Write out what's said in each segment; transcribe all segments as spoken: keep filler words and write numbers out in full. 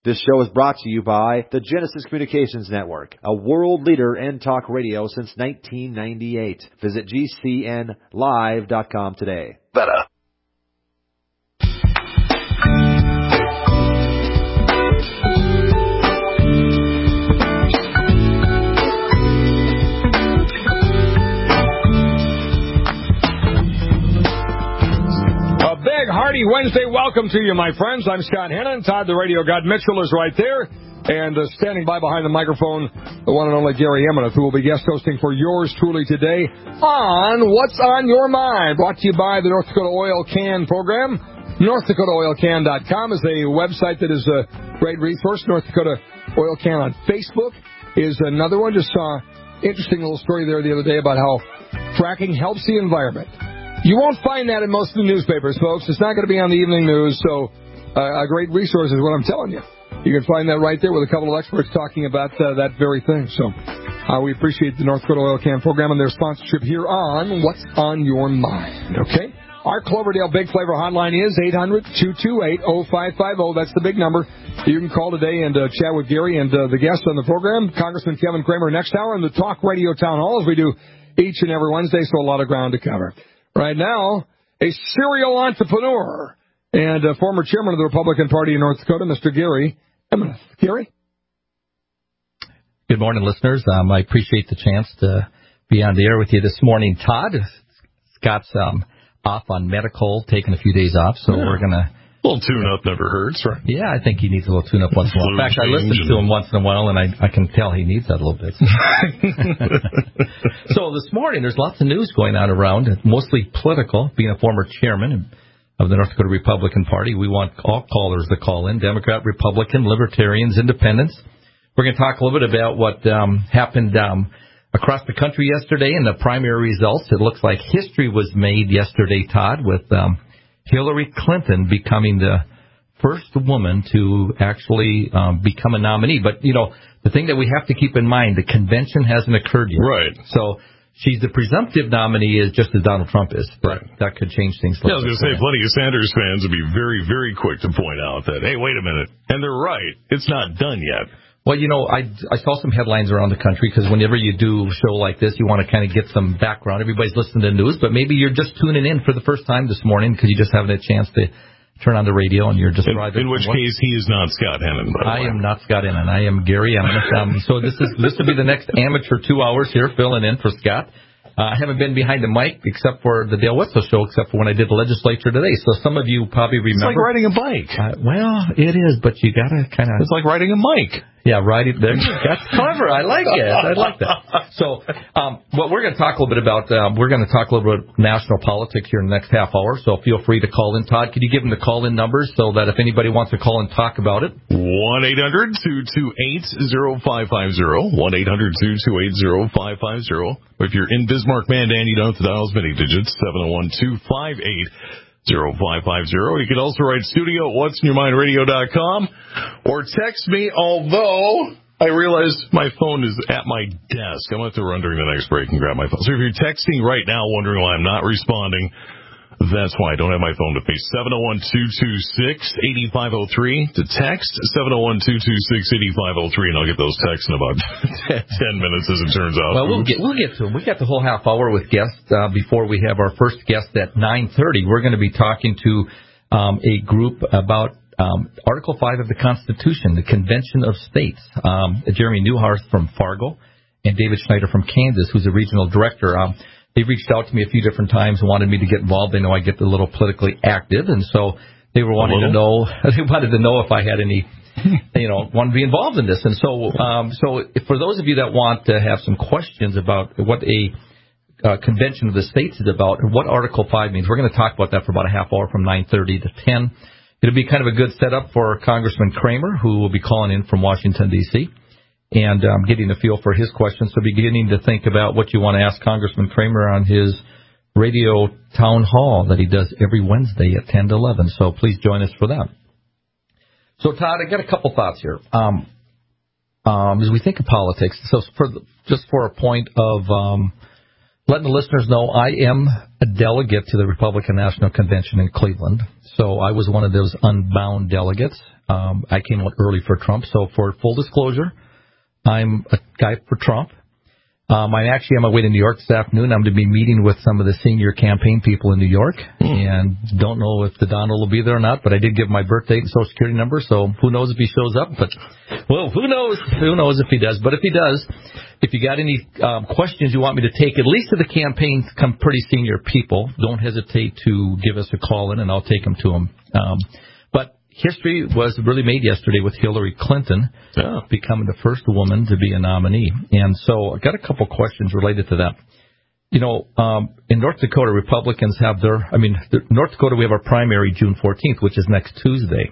This show is brought to you by the Genesis Communications Network, a world leader in talk radio since nineteen ninety-eight. Visit G C N live dot com today. Better. Hearty Wednesday welcome to you, my friends. I'm Scott Hannon. Todd the Radio God Mitchell is right there. And uh, standing by behind the microphone, the one and only Gary Emmett, who will be guest hosting for yours truly today on What's on Your Mind, brought to you by the North Dakota Oil Can Program. North Dakota Oil Can dot com is a website that is a great resource. North Dakota Oil Can on Facebook is another one. Just saw an interesting little story there the other day about how fracking helps the environment. You won't find that in most of the newspapers, folks. It's not going to be on the evening news, so uh, a great resource is what I'm telling you. You can find that right there with a couple of experts talking about uh, that very thing. So uh, we appreciate the North Dakota Oil Can Program and their sponsorship here on What's on Your Mind, okay? Our Cloverdale Big Flavor hotline is eight hundred, two two eight, oh five five oh. That's the big number. You can call today and uh, chat with Gary and uh, the guests on the program, Congressman Kevin Kramer, next hour, and the Talk Radio Town Hall, as we do each and every Wednesday, so a lot of ground to cover. Right now, a serial entrepreneur and a former chairman of the Republican Party in North Dakota, Mister Gary Emmett. Gary? Good morning, listeners. Um, I appreciate the chance to be on the air with you this morning. Todd, Scott's um, off on medical, taking a few days off, so yeah. we're going to... A little tune-up never hurts, right? Yeah, I think he needs a little tune-up once in a while. In fact, I listen to him once in a while, and I, I can tell he needs that a little bit. So this morning, there's lots of news going on around, mostly political. Being a former chairman of the North Dakota Republican Party, we want all callers to call in, Democrat, Republican, Libertarians, Independents. We're going to talk a little bit about what um, happened um, across the country yesterday in the primary results. It looks like history was made yesterday, Todd, with... Um, Hillary Clinton becoming the first woman to actually um, become a nominee. But, you know, the thing that we have to keep in mind, the convention hasn't occurred yet. Right. So she's the presumptive nominee, is just as Donald Trump is. Right. That could change things. Yeah, I was going to say, plenty of Sanders fans would be very, very quick to point out that, hey, wait a minute. And they're right. It's not done yet. Well, you know, I, I saw some headlines around the country because whenever you do a show like this, you want to kind of get some background. Everybody's listening to the news, but maybe you're just tuning in for the first time this morning because you just haven't had a chance to turn on the radio and you're just in, driving. In which case, he is not Scott Hannon, by the I way. am not Scott Hannon. I am Gary Emmett. Um, so this is this will be the next amateur two hours here filling in for Scott. Uh, I haven't been behind the mic except for the Dale Wetzel show, except for when I did the legislature today. So some of you probably remember. It's like riding a bike. Uh, well, it is, but you got to kind of. It's like riding a mic. Yeah, riding there. That's clever. I like it. I like that. So, um, what we're going to talk a little bit about, uh, we're going to talk a little bit about national politics here in the next half hour. So feel free to call in. Todd, could you give them the call-in numbers so that if anybody wants to call and talk about it? one eight hundred two two eight oh five five oh. one eight hundred two two eight oh five five oh. If you're in Bismarck, Mandan, you don't have to dial as many digits. seven oh one two five eight oh five five oh. You can also write studio at whats in your mind radio dot com or text me, although I realize my phone is at my desk. I'm going to have to run during the next break and grab my phone. So if you're texting right now wondering why I'm not responding, that's why I don't have my phone with me. seven oh one two two six eight five oh three to text. seven oh one two two six eight five oh three, and I'll get those texts in about ten minutes, as it turns out. Well, we'll get we'll get to them. We got the whole half hour with guests uh, before we have our first guest at nine thirty. We're going to be talking to um, a group about um, Article five of the Constitution, the Convention of States. Um, Jeremy Newhart from Fargo and David Schneider from Kansas, who's a regional director. Um, They reached out to me a few different times and wanted me to get involved. They know I get a little politically active, and so they were wanting to know. They wanted to know if I had any, you know, want to be involved in this. And so, um, so for those of you that want to have some questions about what a uh, convention of the states is about, or what Article Five means, we're going to talk about that for about a half hour from nine thirty to ten. It'll be kind of a good setup for Congressman Kramer, who will be calling in from Washington D C and um, getting a feel for his questions. So beginning to think about what you want to ask Congressman Kramer on his radio town hall that he does every Wednesday at ten to eleven. So please join us for that. So, Todd, I got a couple thoughts here. Um, um, as we think of politics, so for the, just for a point of, um, letting the listeners know I am a delegate to the Republican National Convention in Cleveland. So I was one of those unbound delegates. Um, I came out early for Trump. So for full disclosure, I'm a guy for Trump. Um, I'm actually on my way to New York this afternoon. I'm going to be meeting with some of the senior campaign people in New York, mm. and don't know if the Donald will be there or not, but I did give my birth date and social security number, so who knows if he shows up, but, well, who knows, who knows if he does, but if he does, if you got any um, questions you want me to take, at least to the campaign, come pretty senior people, don't hesitate to give us a call in, and I'll take them to them. Um, but history was really made yesterday with Hillary Clinton yeah. becoming the first woman to be a nominee. And so I got a couple questions related to that. You know, um, in North Dakota, Republicans have their, I mean, North Dakota, we have our primary June fourteenth, which is next Tuesday.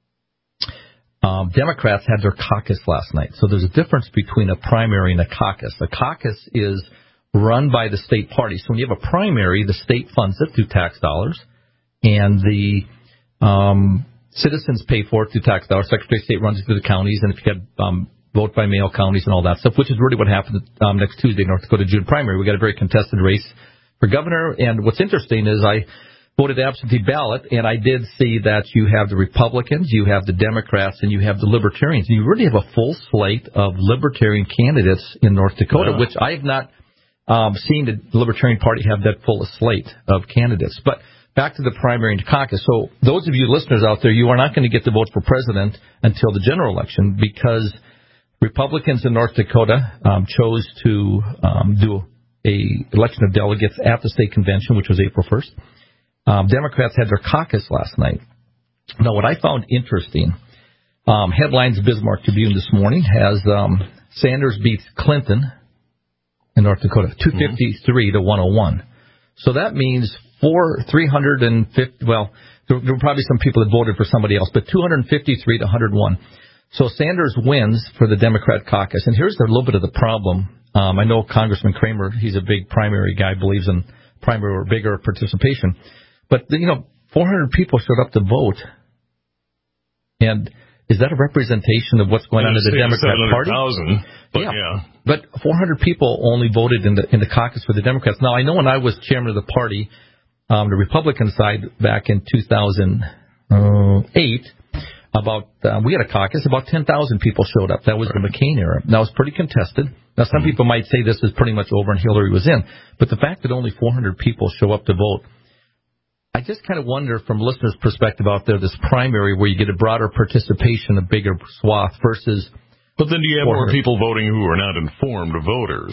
Um, Democrats had their caucus last night. So there's a difference between a primary and a caucus. A caucus is run by the state party. So when you have a primary, the state funds it through tax dollars, and the um citizens pay for it through tax dollars. Secretary of State runs it through the counties, and if you got um, vote by mail counties and all that stuff, which is really what happened um, next Tuesday, North Dakota June primary. We got a very contested race for governor, and what's interesting is I voted absentee ballot, and I did see that you have the Republicans, you have the Democrats, and you have the Libertarians. And you really have a full slate of Libertarian candidates in North Dakota, yeah. which I have not um, seen the Libertarian Party have that full a slate of candidates. But back to the primary and caucus. So those of you listeners out there, you are not going to get to vote for president until the general election because Republicans in North Dakota um, chose to um, do a election of delegates at the state convention, which was April first. Um, Democrats had their caucus last night. Now, what I found interesting, um, headlines Bismarck Tribune this morning has um, Sanders beats Clinton in North Dakota, two fifty-three mm-hmm. to one oh one. So that means four, three hundred fifty, well, there, there were probably some people that voted for somebody else, but two hundred fifty-three to one hundred one. So Sanders wins for the Democrat caucus. And here's a little bit of the problem. Um, I know Congressman Kramer, he's a big primary guy, believes in primary or bigger participation. But, you know, four hundred people showed up to vote. And is that a representation of what's going on in the Democrat Party? But yeah. yeah. But four hundred people only voted in the in the caucus for the Democrats. Now, I know when I was chairman of the party, um, the Republican side back in two thousand eight, about uh, we had a caucus, about ten thousand people showed up. That was the McCain era. Now, it's pretty contested. Now, some people might say this is pretty much over and Hillary was in. But the fact that only four hundred people show up to vote, I just kind of wonder from listeners' perspective out there, this primary where you get a broader participation, a bigger swath versus... But then do you have more people voting who are not informed voters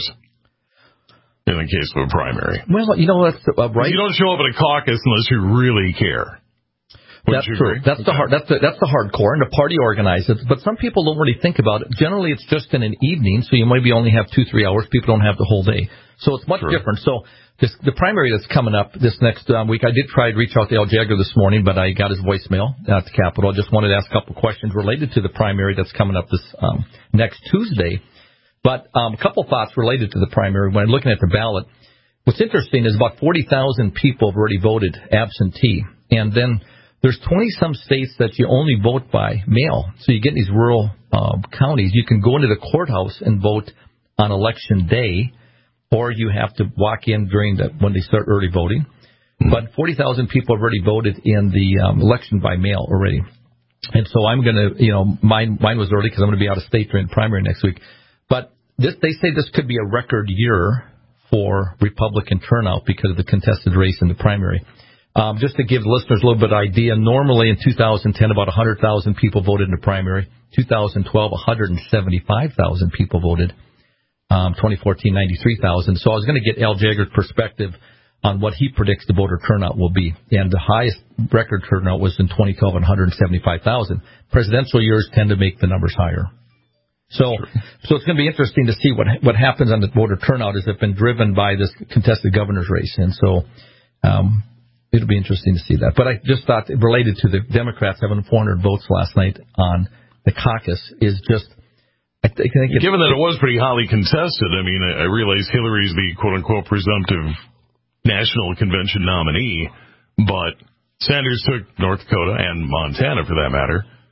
in the case of a primary? Well, you know, that's uh, right. You don't show up at a caucus unless you really care. Wouldn't that's true. Agree? That's okay. the hard. That's the that's the hardcore, and the party organizes. But some people don't really think about it. Generally, it's just in an evening, so you maybe only have two, three hours. People don't have the whole day, so it's much true. different. So this, the primary that's coming up this next um, week, I did try to reach out to Al Jagger this morning, but I got his voicemail at the Capitol. I just wanted to ask a couple questions related to the primary that's coming up this um, next Tuesday. But um, a couple thoughts related to the primary when I'm looking at the ballot. What's interesting is about forty thousand people have already voted absentee, and then there's twenty-some states that you only vote by mail. So you get in these rural uh, counties, you can go into the courthouse and vote on election day, or you have to walk in during the when they start early voting. Mm-hmm. But forty thousand people have already voted in the um, election by mail already. And so I'm going to, you know, mine mine was early because I'm going to be out of state during the primary next week. But this, they say this could be a record year for Republican turnout because of the contested race in the primary. Um, just to give listeners a little bit of idea, normally in two thousand ten, about one hundred thousand people voted in the primary. two thousand twelve, one hundred seventy-five thousand people voted. Um, twenty fourteen, ninety-three thousand. So I was going to get Al Jagger's perspective on what he predicts the voter turnout will be. And the highest record turnout was in twenty twelve, one hundred seventy-five thousand. Presidential years tend to make the numbers higher. So, sure. so it's going to be interesting to see what what happens on the voter turnout as it's been driven by this contested governor's race. And so, um, it'll be interesting to see that. But I just thought related to the Democrats having four hundred votes last night on the caucus is just, I think, I think it's, given that it was pretty highly contested, I mean, I, I realize Hillary's the quote-unquote presumptive national convention nominee, but Sanders took North Dakota and Montana, for that matter.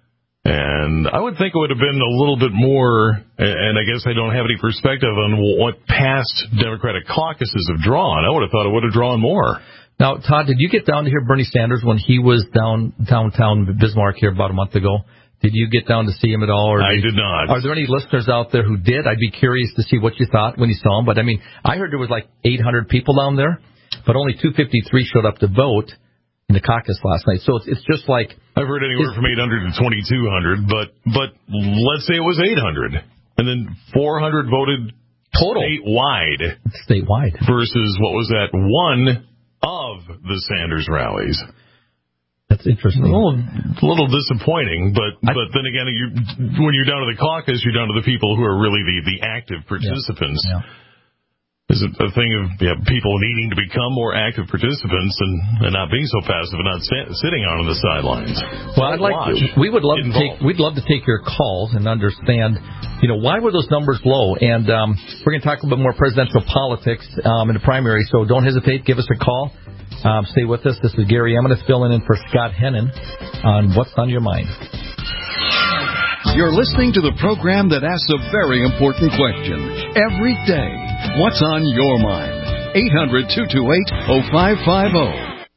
And I would think it would have been a little bit more, and I guess I don't have any perspective on what past Democratic caucuses have drawn. I would have thought it would have drawn more. Now, Todd, did you get down to hear Bernie Sanders when he was down downtown Bismarck here about a month ago? Did you get down to see him at all? Or I did, did not. Are there any listeners out there who did? I'd be curious to see what you thought when you saw him. But, I mean, I heard there was like eight hundred people down there, but only two hundred fifty-three showed up to vote in the caucus last night. So it's, it's just like... I've heard anywhere from eight hundred to twenty-two hundred, but but let's say it was eight hundred, and then four hundred voted total statewide. Statewide. Versus, what was that, one of the Sanders rallies. That's interesting. A little, a little disappointing, but I, but then again, you, when you're down to the caucus, you're down to the people who are really the, the active participants. Yeah. Yeah. Is it a thing of yeah, people needing to become more active participants and, and not being so passive and not sta- sitting on the sidelines? Well, I'd like watch, we would love to take we'd love to take your calls and understand, you know, why were those numbers low? And um, we're going to talk a little bit more presidential politics um, in the primary. So don't hesitate, give us a call. Um, stay with us. This is Gary Emmett filling in for Scott Hennon on What's on Your Mind. You're listening to the program that asks a very important question every day. What's on your mind? eight hundred, two two eight, oh five five oh.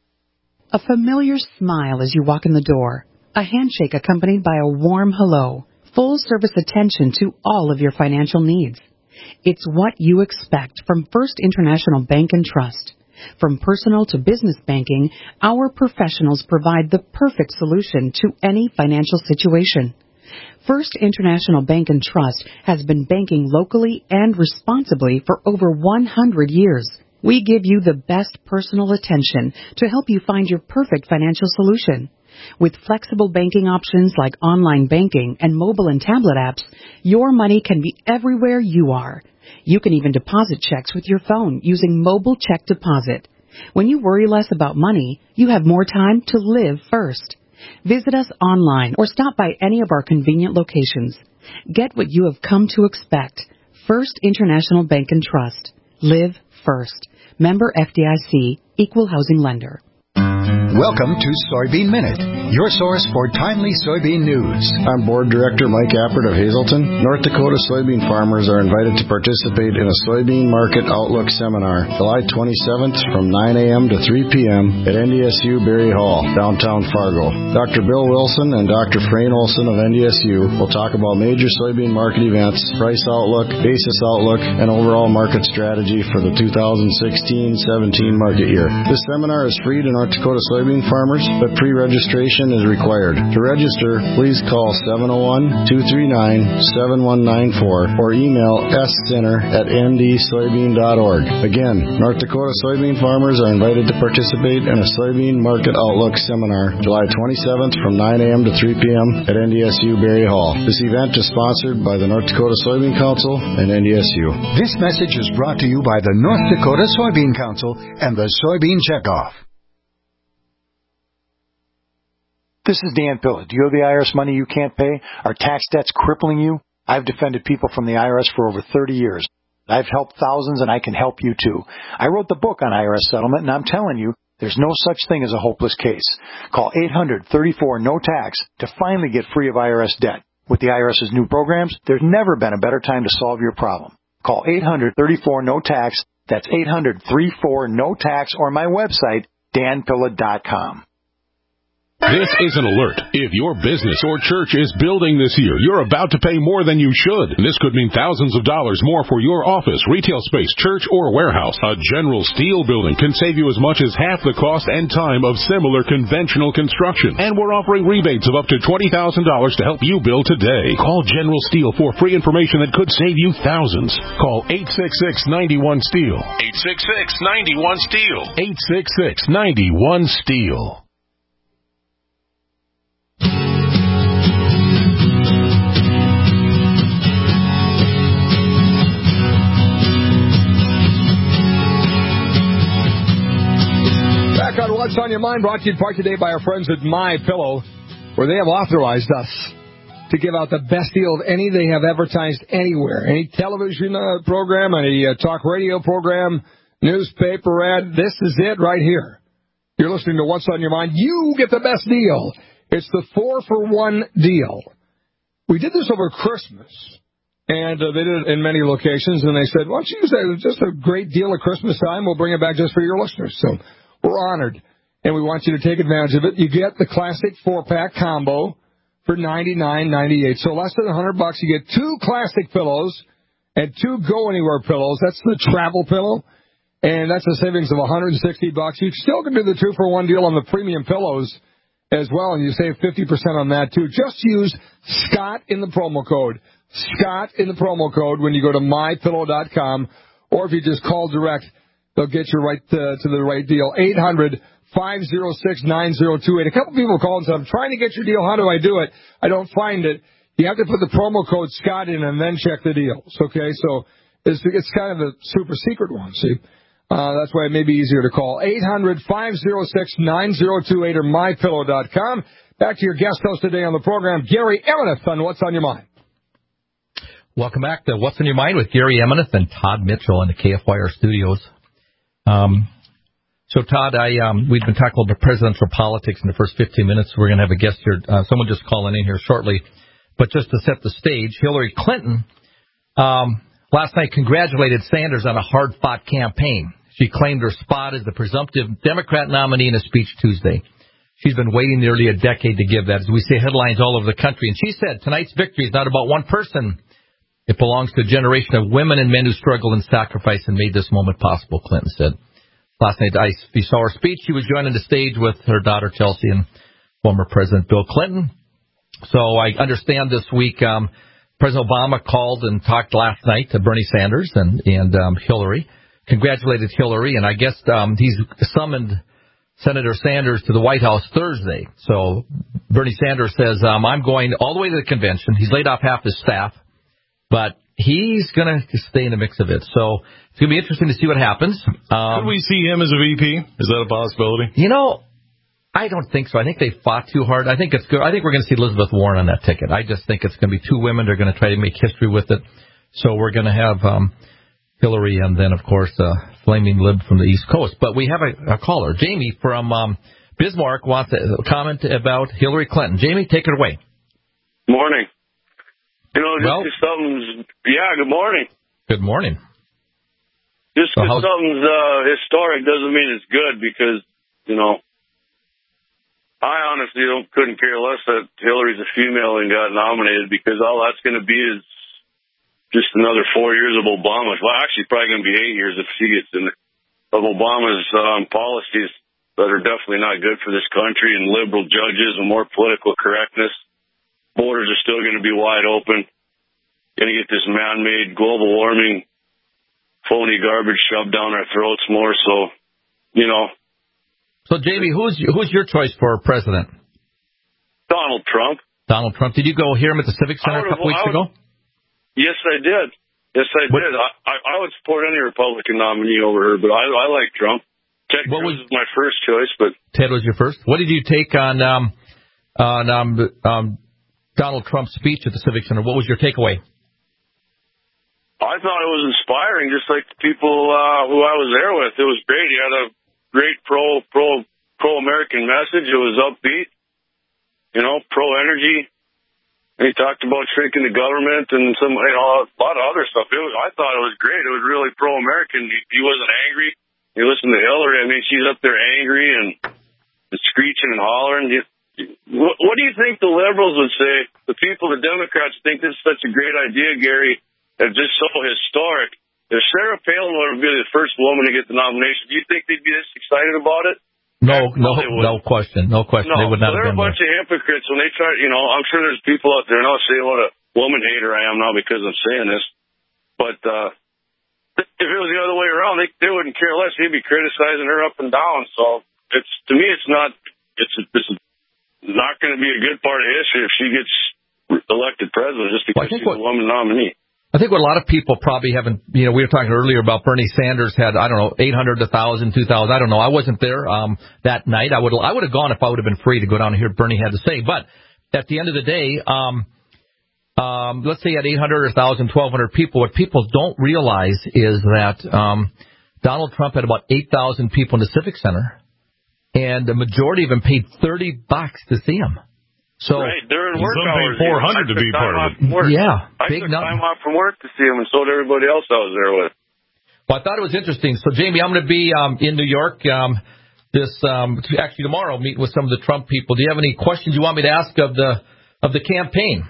A familiar smile as you walk in the door. A handshake accompanied by a warm hello. Full service attention to all of your financial needs. It's what you expect from First International Bank and Trust. From personal to business banking, our professionals provide the perfect solution to any financial situation. First International Bank and Trust has been banking locally and responsibly for over one hundred years. We give you the best personal attention to help you find your perfect financial solution. With flexible banking options like online banking and mobile and tablet apps, your money can be everywhere you are. You can even deposit checks with your phone using mobile check deposit. When you worry less about money, you have more time to live first. Visit us online or stop by any of our convenient locations. Get what you have come to expect. First International Bank and Trust. Live first. Member F D I C. Equal Housing Lender. Welcome to Soybean Minute, your source for timely soybean news. I'm Board Director Mike Appert of Hazelton. North Dakota soybean farmers are invited to participate in a Soybean Market Outlook Seminar, July twenty-seventh from nine a.m. to three p.m. at N D S U Berry Hall, downtown Fargo. Doctor Bill Wilson and Doctor Frayne Olson of N D S U will talk about major soybean market events, price outlook, basis outlook, and overall market strategy for the two thousand sixteen seventeen market year. This seminar is free to North Dakota soybean farmers, but pre-registration is required. To register, please call seven oh one, two three nine, seven one nine four or email s center at n d soybean dot org. Again, North Dakota soybean farmers are invited to participate in a Soybean Market Outlook Seminar, July twenty-seventh from nine a.m. to three p.m. at N D S U Berry Hall. This event is sponsored by the North Dakota Soybean Council and N D S U. This message is brought to you by the North Dakota Soybean Council and the Soybean Checkoff. This is Dan Pilla. Do you owe the I R S money you can't pay? Are tax debts crippling you? I've defended people from the I R S for over thirty years. I've helped thousands, and I can help you too. I wrote the book on I R S settlement, and I'm telling you, there's no such thing as a hopeless case. Call eight hundred, thirty-four, no tax to finally get free of I R S debt. With the IRS's new programs, there's never been a better time to solve your problem. Call eight hundred, thirty-four, no tax. That's eight hundred, thirty-four, no tax, or my website, dan pilla dot com. This is an alert. If your business or church is building this year, you're about to pay more than you should. This could mean thousands of dollars more for your office, retail space, church, or warehouse. A General Steel building can save you as much as half the cost and time of similar conventional construction. And we're offering rebates of up to twenty thousand dollars to help you build today. Call General Steel for free information that could save you thousands. Call eight six six, nine one, STEEL. eight six six, nine one, STEEL. eight six six, nine one, STEEL. Back on What's on Your Mind, brought to you in part today by our friends at My Pillow, where they have authorized us to give out the best deal of any they have advertised anywhere. Any television uh, program, any uh, talk radio program, newspaper ad, this is it right here. You're listening to What's on Your Mind. You get the best deal. It's the four for one deal. we did this over Christmas, and uh, they did it in many locations, and they said, why don't you use that? It's just a great deal at Christmas time. We'll bring it back just for your listeners. So we're honored, and we want you to take advantage of it. You get the classic four-pack combo for ninety-nine ninety-eight. So less than one hundred bucks, you get two classic pillows and two go-anywhere pillows. That's the travel pillow, and that's a savings of one hundred sixty bucks. You still can do the two-for-one deal on the premium pillows as well, and you save fifty percent on that, too. Just use Scott in the promo code. Scott in the promo code when you go to my pillow dot com, or if you just call direct, they'll get you right to, to the right deal. eight hundred, five oh six, nine oh two eight. A couple people called and said, I'm trying to get your deal. How do I do it? I don't find it. You have to put the promo code Scott in and then check the deals, okay? So it's, it's kind of a super secret one, see? Uh, that's why it may be easier to call. eight hundred, five oh six, nine oh two eight or my pillow dot com. Back to your guest host today on the program, Gary Emeneth, on What's on Your Mind. Welcome back to What's on Your Mind with Gary Emeneth and Todd Mitchell in the K F Y R studios. Um, so, Todd, I um, we've been talking about presidential politics in the first fifteen minutes. We're going to have a guest here, uh, someone just calling in here shortly. But just to set the stage, Hillary Clinton um, last night congratulated Sanders on a hard-fought campaign. She claimed her spot as the presumptive Democrat nominee in a speech Tuesday. She's been waiting nearly a decade to give that, as we see headlines all over the country. And she said, tonight's victory is not about one person. It belongs to a generation of women and men who struggled and sacrificed and made this moment possible, Clinton said. Last night, I, we saw her speech. She was joining the stage with her daughter, Chelsea, and former President Bill Clinton. So I understand this week um, President Obama called and talked last night to Bernie Sanders and, and um, Hillary, congratulated Hillary, and I guess um, he's summoned Senator Sanders to the White House Thursday. So Bernie Sanders says, um, I'm going all the way to the convention. He's laid off half his staff, but he's going to stay in the mix of it. So it's going to be interesting to see what happens. Um, Could we see him as a V P? Is that a possibility? You know, I don't think so. I think they fought too hard. I think it's good. I think we're going to see Elizabeth Warren on that ticket. I just think it's going to be two women. They're going to try to make history with it. So we're going to have um, Hillary and then, of course, uh, flaming lib from the East Coast. But we have a, a caller. Jamie from um, Bismarck wants to comment about Hillary Clinton. Jamie, take it away. Morning. You know, just well, because something's, yeah, good morning. Good morning. Just because so something's uh, historic doesn't mean it's good, because, you know, I honestly don't couldn't care less that Hillary's a female and got nominated, because all that's going to be is just another four years of Obama's. Well, actually, probably going to be eight years if she gets in, of Obama's um, policies that are definitely not good for this country, and liberal judges and more political correctness. Borders are still going to be wide open. Going to get this man-made global warming, phony garbage shoved down our throats more. So, you know. So, Jamie, who's who's your choice for president? Donald Trump. Donald Trump. Did you go hear him at the Civic Center a couple weeks would, ago? Yes, I did. Yes, I what? did. I, I, I would support any Republican nominee over her, but I, I like Trump. Ted Cruz was my first choice, but Ted was your first. What did you take on um, on um, um, Donald Trump's speech at the Civic Center? What was your takeaway? I thought it was inspiring, just like the people uh, who I was there with. It was great. He had a great pro pro pro American message. It was upbeat, you know, pro energy. And he talked about shrinking the government and some, you know, a lot of other stuff. It was, I thought it was great. It was really pro American. He, he wasn't angry. He listened to Hillary. I mean, she's up there angry and, and screeching and hollering. You, what, what do you think the liberals would say? The people, the Democrats, think this is such a great idea, Gary, and just so historic. If Sarah Palin would be the first woman to get the nomination, do you think they'd be this excited about it? No, no, no question, no question. No, they would not so they're have a bunch there. of hypocrites when they try. You know, I'm sure there's people out there now saying what a woman hater I am now because I'm saying this. But uh, if it was the other way around, they they wouldn't care less. They'd be criticizing her up and down. So it's to me, it's not. It's it's not going to be a good part of history if she gets elected president just because well, she's what, a woman nominee. I think what a lot of people probably haven't, you know, we were talking earlier about Bernie Sanders had, I don't know, eight hundred, one thousand, two thousand, I don't know. I wasn't there um, that night. I would I would have gone if I would have been free to go down and hear what Bernie had to say. But at the end of the day, um, um, let's say at eight hundred, one thousand, twelve hundred people, what people don't realize is that um, Donald Trump had about eight thousand people in the Civic Center, and the majority of them paid thirty bucks to see him. So right during work some hours, four hundred to be part of it. Yeah, I big took nut- time off from work to see him, and so did everybody else I was there with. Well, I thought it was interesting. So, Jamie, I'm going to be um, in New York um, this um, actually tomorrow, meeting with some of the Trump people. Do you have any questions you want me to ask of the of the campaign?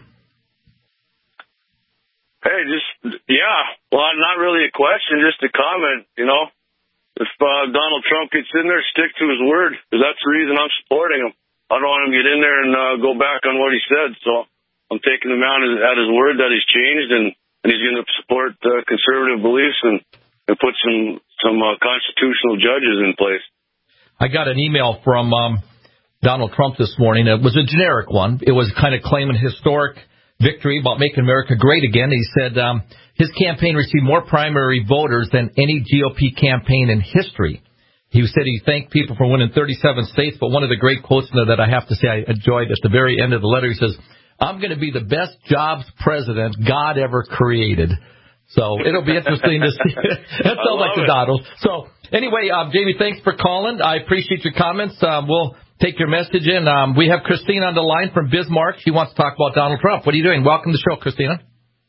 Hey, just yeah. Well, not really a question, just a comment. You know, if uh, Donald Trump gets in there, stick to his word, because that's the reason I'm supporting him. I don't want him to get in there and uh, go back on what he said. So I'm taking him out at his word that he's changed, and, and he's going to support uh, conservative beliefs and, and put some some uh, constitutional judges in place. I got an email from um, Donald Trump this morning. It was a generic one. It was kind of claiming historic victory about making America great again. He said um, his campaign received more primary voters than any G O P campaign in history. He said he thanked people for winning thirty-seven states, but one of the great quotes in there that I have to say I enjoyed at the very end of the letter, he says, I'm going to be the best jobs president God ever created. So it'll be interesting to see. That sounds like the Donald. So anyway, um, Jamie, thanks for calling. I appreciate your comments. Um, we'll take your message in. Um, we have Christina on the line from Bismarck. She wants to talk about Donald Trump. What are you doing? Welcome to the show, Christina.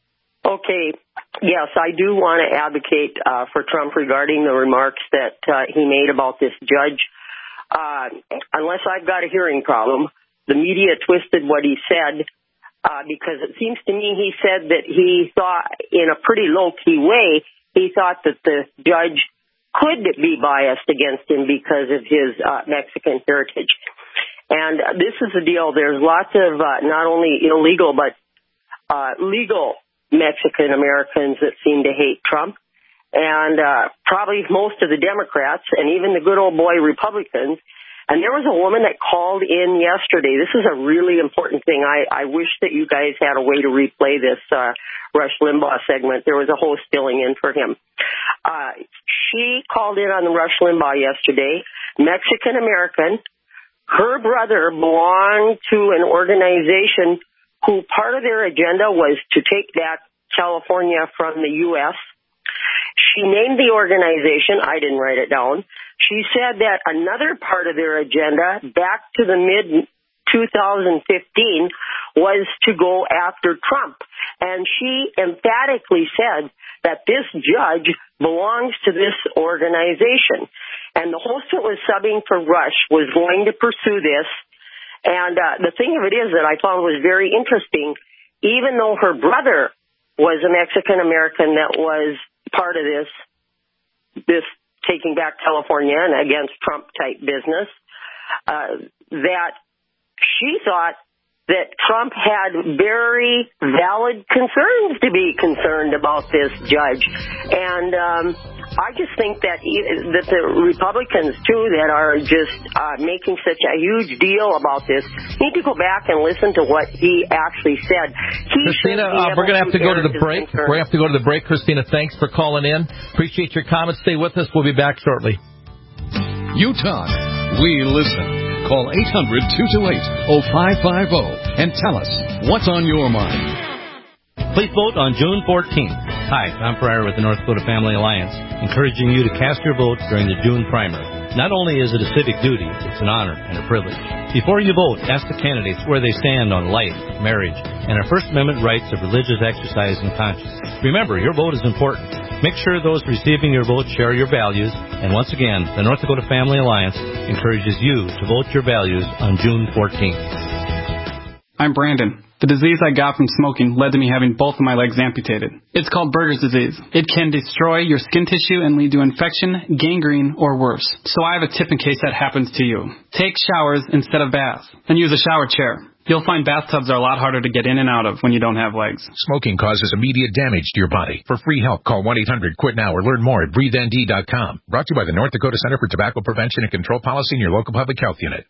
Okay. Yes, I do want to advocate uh, for Trump regarding the remarks that uh, he made about this judge. Uh, unless I've got a hearing problem, the media twisted what he said uh, because it seems to me he said that he thought, in a pretty low-key way, he thought that the judge could be biased against him because of his uh, Mexican heritage. And this is the deal. There's lots of uh, not only illegal but uh, legal Mexican Americans that seem to hate Trump, and uh, probably most of the Democrats and even the good old boy Republicans. And there was a woman that called in yesterday. This is a really important thing. I, I wish that you guys had a way to replay this uh, Rush Limbaugh segment. There was a host filling in for him. Uh, she called in on the Rush Limbaugh yesterday, Mexican American. Her brother belonged to an organization who part of their agenda was to take back California from the U S She named the organization. I didn't write it down. She said that another part of their agenda back to the mid twenty fifteen was to go after Trump. And she emphatically said that this judge belongs to this organization. And the host that was subbing for Rush was going to pursue this. And uh, the thing of it is that I found was very interesting, even though her brother was a Mexican-American that was part of this, this taking back California and against Trump-type business, uh, that she thought that Trump had very valid concerns to be concerned about this judge. And um, I just think that that the Republicans, too, that are just uh, making such a huge deal about this, need to go back and listen to what he actually said. He Christina, uh, we're going to have to go to the break. We're going to have to go to the break. Christina, thanks for calling in. Appreciate your comments. Stay with us. We'll be back shortly. You talk. We listen. Call eight hundred, two two eight, oh five five oh and tell us what's on your mind. Please vote on June fourteenth. Hi, Tom Pryor with the North Dakota Family Alliance, encouraging you to cast your vote during the June primary. Not only is it a civic duty, it's an honor and a privilege. Before you vote, ask the candidates where they stand on life, marriage, and our First Amendment rights of religious exercise and conscience. Remember, your vote is important. Make sure those receiving your vote share your values. And once again, the North Dakota Family Alliance encourages you to vote your values on June fourteenth. I'm Brandon. The disease I got from smoking led to me having both of my legs amputated. It's called Berger's disease. It can destroy your skin tissue and lead to infection, gangrene, or worse. So I have a tip in case that happens to you. Take showers instead of baths, and use a shower chair. You'll find bathtubs are a lot harder to get in and out of when you don't have legs. Smoking causes immediate damage to your body. For free help, call one eight hundred quit now or learn more at breathe N D dot com. Brought to you by the North Dakota Center for Tobacco Prevention and Control Policy and your local public health unit.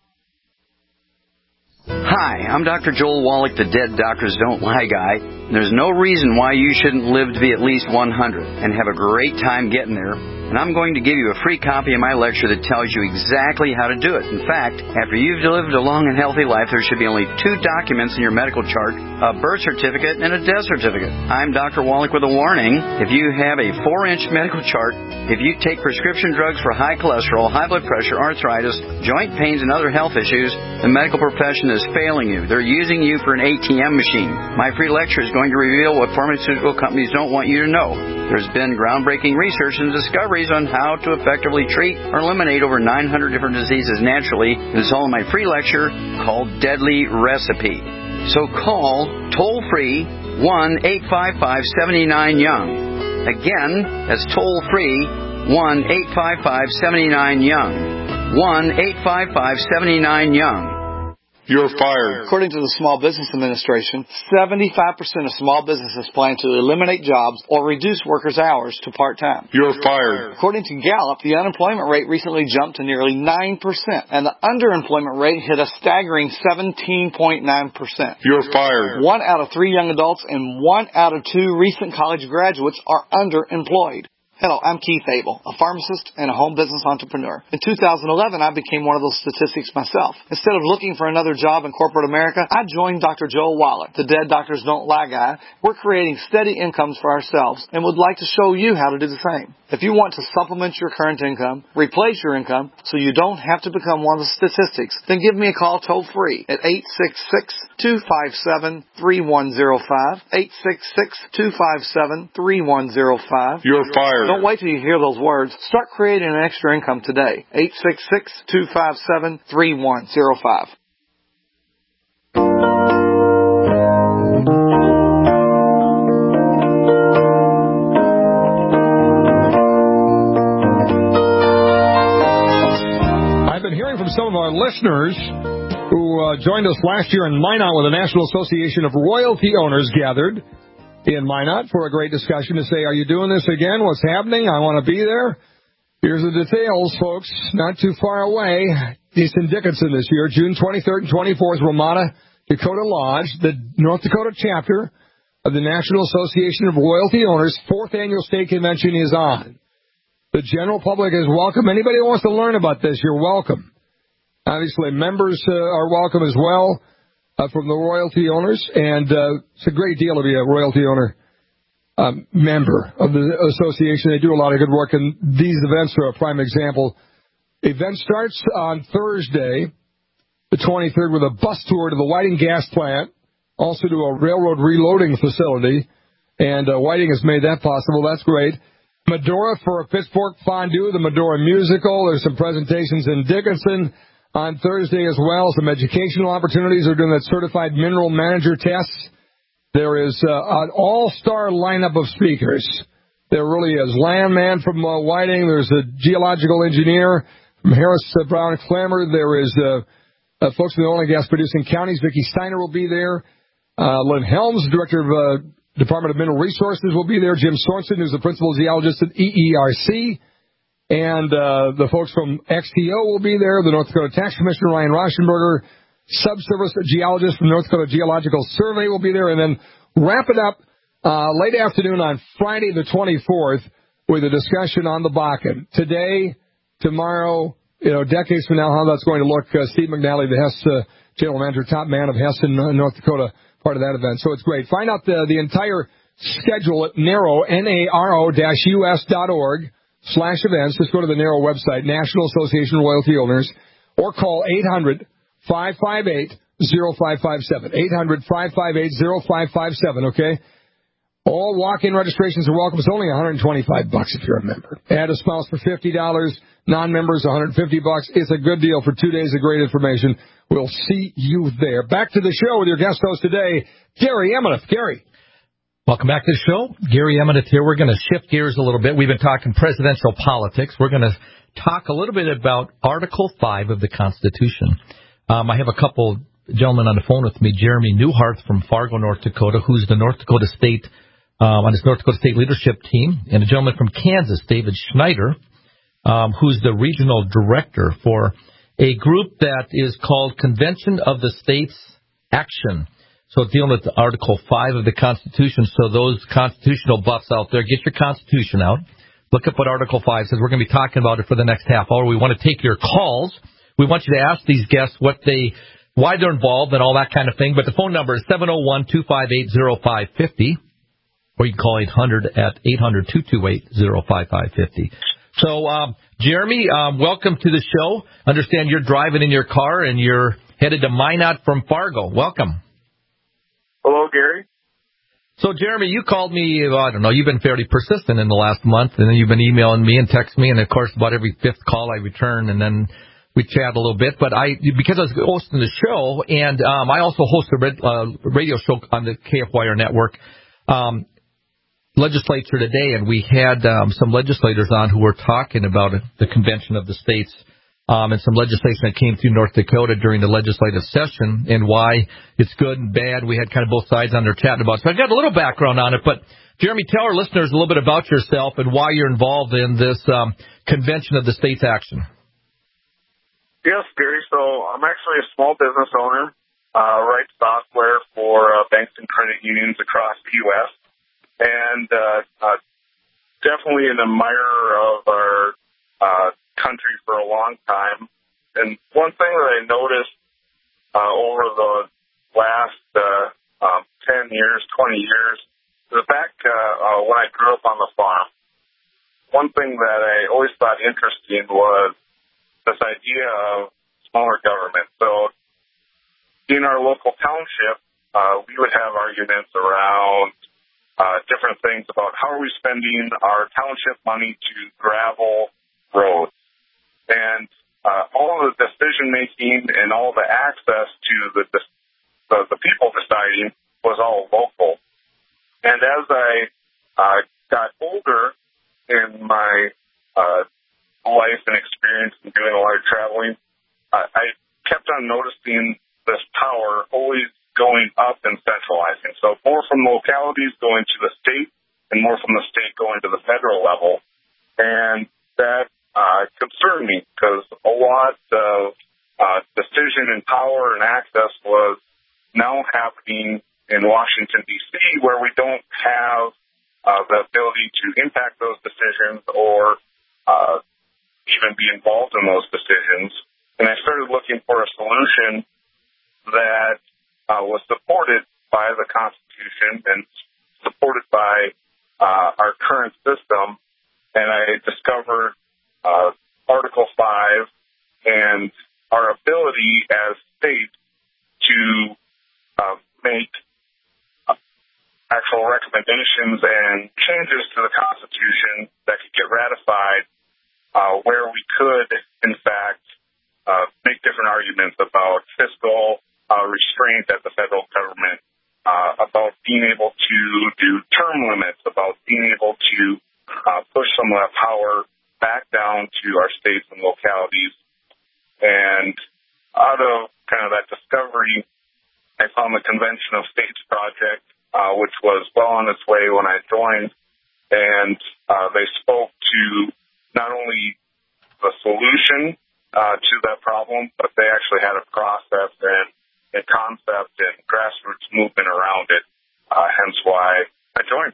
Hi, I'm Doctor Joel Wallach, the Dead Doctors Don't Lie guy. There's no reason why you shouldn't live to be at least one hundred and have a great time getting there and I'm going to give you a free copy of my lecture that tells you exactly how to do it. In fact, after you've lived a long and healthy life, there should be only two documents in your medical chart, a birth certificate and a death certificate. I'm Doctor Wallach with a warning. If you have a four-inch medical chart, if you take prescription drugs for high cholesterol, high blood pressure, arthritis, joint pains, and other health issues, the medical profession is failing you. They're using you for an A T M machine. My free lecture is going to reveal what pharmaceutical companies don't want you to know. There's been groundbreaking research and discoveries on how to effectively treat or eliminate over nine hundred different diseases naturally. It's all in my free lecture called Deadly Recipe. So call toll-free one eight five five, seven nine, young. Again, that's toll-free one eight five five, seven nine, young. one eight five five, seven nine, young. You're fired. According to the Small Business Administration, seventy-five percent of small businesses plan to eliminate jobs or reduce workers' hours to part-time. You're fired. According to Gallup, the unemployment rate recently jumped to nearly nine percent, and the underemployment rate hit a staggering seventeen point nine percent. You're fired. One out of three young adults and one out of two recent college graduates are underemployed. Hello, I'm Keith Abel, a pharmacist and a home business entrepreneur. In two thousand eleven, I became one of those statistics myself. Instead of looking for another job in corporate America, I joined Doctor Joel Wallach, the Dead Doctors Don't Lie guy. We're creating steady incomes for ourselves and would like to show you how to do the same. If you want to supplement your current income, replace your income, so you don't have to become one of the statistics, then give me a call toll-free at eight six six, two five seven, three one zero five, eight six six, two five seven, three one zero five. You're fired. Don't wait till you hear those words. Start creating an extra income today. eight six six, two five seven, three one zero five. I've been hearing from some of our listeners who uh, joined us last year in Minot when the National Association of Royalty Owners gathered in Minot for a great discussion to say, are you doing this again? What's happening? I want to be there. Here's the details, folks. Not too far away. Easton Dickinson this year, June twenty-third and twenty-fourth, Romana Dakota Lodge, the North Dakota chapter of the National Association of Royalty Owners. Fourth annual state convention is on. The general public is welcome. Anybody who wants to learn about this, you're welcome. Obviously, members uh, are welcome as well. Uh, from the royalty owners, and uh, it's a great deal to be a royalty owner um, member of the association. They do a lot of good work, and these events are a prime example. Event starts on Thursday, the twenty-third, with a bus tour to the Whiting gas plant, also to a railroad reloading facility, and uh, Whiting has made that possible. That's great. Medora for a pitchfork fondue, the Medora musical. There's some presentations in Dickinson on Thursday as well. Some educational opportunities. They're doing that certified mineral manager tests. There is uh, an all-star lineup of speakers. There really is landman from uh, Whiting. There's a geological engineer from Harris uh, Brown Clammer. There is uh, uh, folks from the oil and gas producing counties. Vicki Steiner will be there. Uh, Lynn Helms, director of uh, Department of Mineral Resources, will be there. Jim Sorensen, who's the principal geologist at E E R C. And uh, the folks from X T O will be there. The North Dakota Tax Commissioner, Ryan Rauschenberger, subsurface geologist from North Dakota Geological Survey will be there. And then wrap it up uh, late afternoon on Friday the twenty-fourth with a discussion on the Bakken. Today, tomorrow, you know, decades from now, how that's going to look. Uh, Steve McNally, the Hess uh, general manager, top man of Hess in uh, North Dakota, part of that event. So it's great. Find out the, the entire schedule at narrow, N A R O dash U S dot org. Slash events. Just go to the NARROW website, National Association of Royalty Owners, or call eight hundred, five five eight, zero five five seven. eight hundred, five five eight, zero five five seven, okay? All walk-in registrations are welcome. It's only one hundred twenty-five bucks if you're a member. Add a spouse for fifty dollars. Non-members, one hundred fifty bucks. It's a good deal for two days of great information. We'll see you there. Back to the show with your guest host today, Gary Emineff. Gary. Welcome back to the show. Gary Emineff here. We're going to shift gears a little bit. We've been talking presidential politics. We're going to talk a little bit about Article five of the Constitution. Um, I have a couple gentlemen on the phone with me, Jeremy Newhart from Fargo, North Dakota, who's the North Dakota State, um, on his North Dakota State leadership team, and a gentleman from Kansas, David Schneider, um, who's the regional director for a group that is called Convention of the States Action. So dealing with Article five of the Constitution. So those constitutional buffs out there, get your Constitution out. look up what Article five says. We're going to be talking about it for the next half hour. We want to take your calls. We want you to ask these guests what they, why they're involved and all that kind of thing. But the phone number is seven oh one, two five eight, oh five five oh, or you can call eight hundred at eight hundred, two two eight, oh five five five oh. So, um, Jeremy, um, welcome to the show. Understand you're driving in your car and you're headed to Minot from Fargo. Welcome. Hello, Gary. So, Jeremy, you called me, well, I don't know, you've been fairly persistent in the last month, and then you've been emailing me and texting me, and, of course, about every fifth call I return, and then we chat a little bit. But I, because I was hosting the show, and um, I also host a red, uh, radio show on the K F Y R network, um, legislature today, and we had um, some legislators on who were talking about the convention of the states um, and some legislation that came through North Dakota during the legislative session and why it's good and bad. We had kind of both sides on there chatting about it. So I've got a little background on it, but Jeremy, tell our listeners a little bit about yourself and why you're involved in this um, convention of the states action. Yes, Gary. So I'm actually a small business owner, uh, write software for uh, banks and credit unions across the U S, and uh, uh, definitely an admirer of our uh, country for a long time. And one thing that I noticed uh, over the last uh, um, ten years, twenty years, is back uh, uh, when I grew up on the farm, one thing that I always thought interesting was this idea of smaller government. So in our local township, uh, we would have arguments around Uh, different things about how are we spending our township money to gravel roads. And uh, all of the decision-making and all the access to the, the the people deciding was all local. And as I uh, got older in my uh, life and experience and doing a lot of traveling, uh, I kept on noticing this power always going up and centralizing. So more from localities going to the state and more from the state going to the federal level. And that uh, concerned me because a lot of uh, decision and power and access was now happening in Washington, D C, where we don't have uh, the ability to impact those decisions or uh, even be involved in those decisions. And I started looking for a solution that Uh, was supported by the Constitution and supported by uh, our current system, and I discovered uh, Article five and our ability as states to uh, make uh, actual recommendations and changes to the Constitution that could get ratified uh, where we could, in fact, uh, make different arguments about fiscal Uh, restraint at the federal government, uh, about being able to do term limits, about being able to uh, push some of that power back down to our states and localities. And out of kind of that discovery, I found the Convention of States project, uh, which was well on its way when I joined. And uh, they spoke to not only the solution uh, to that problem, but they actually had a process and a concept and grassroots movement around it, uh, hence why I joined.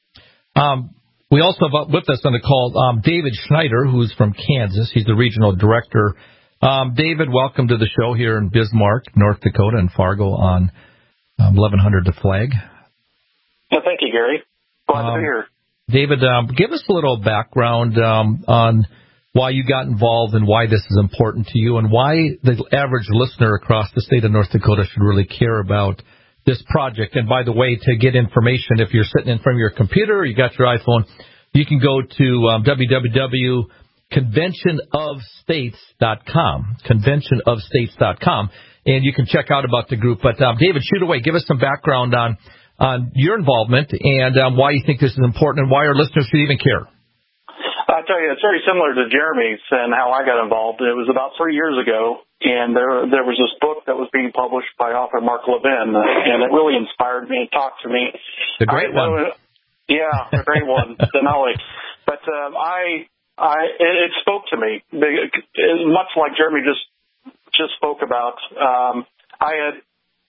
Um, we also have with us on the call um, David Schneider, who's from Kansas. He's the regional director. Um, David, welcome to the show here in Bismarck, North Dakota, and Fargo on um, eleven hundred to Flag. Well, thank you, Gary. Glad um, to be here. David, um, give us a little background um, on why you got involved and why this is important to you and why the average listener across the state of North Dakota should really care about this project. And by the way, to get information, if you're sitting in front of your computer or you got your iPhone, you can go to um, w w w dot convention of states dot com, convention of states dot com, and you can check out about the group. But um, David, shoot away. Give us some background on, on your involvement and um, why you think this is important and why our listeners should even care. I'll tell you, it's very similar to Jeremy's and how I got involved. It was about three years ago, and there there was this book that was being published by author Mark Levin, and it really inspired me and talked to me. The great I, one. Uh, yeah, the great one, Denali. But um, I, I, it, it spoke to me, much like Jeremy just just spoke about. Um, I had